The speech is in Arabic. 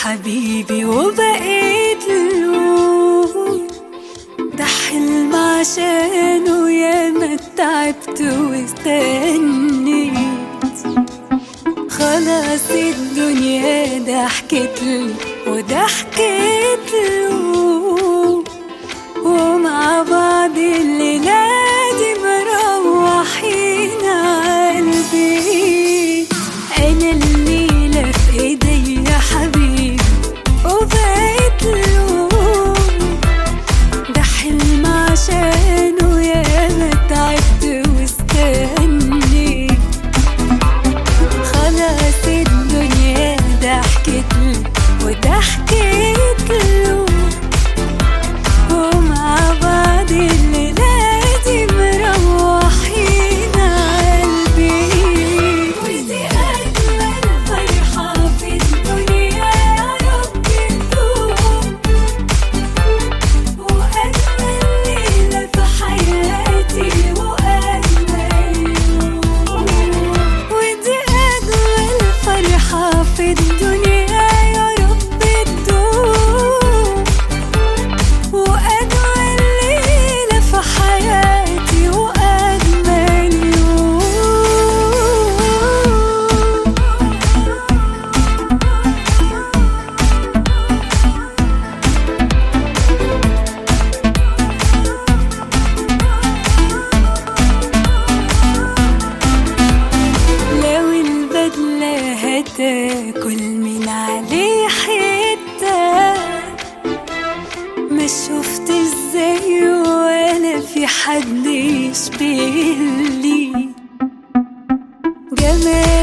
حبيبي وبقيت له، ده حلم عشانه ياما تعبت واستنيت. خلاص الدنيا ضحكت لي وضحكت له، ومع بعض الليلة دي مروحين عالبيت. أنا الليلة في إيدي يا حبيبي وبقيت له، ده حلم عشانه ياما تعبت واستنيت. خلاص الدنيا ضحكت لي وضحكت له، ومع بعض الليلة دي مروحين عالبيت. ودي أجمل فرحة في الدنيا يا رب تدوم، وأجمل ليلة في حياتي وأجمل يوم. ودي أجمل فرحة في الدنيا يا رب تدوم، وأجمل ليلة في حياتي وأجمل يوم. لو البدلة هتاكل من عليه حتة، ما شفت ازاي ولا في حد يشبهلي. جمال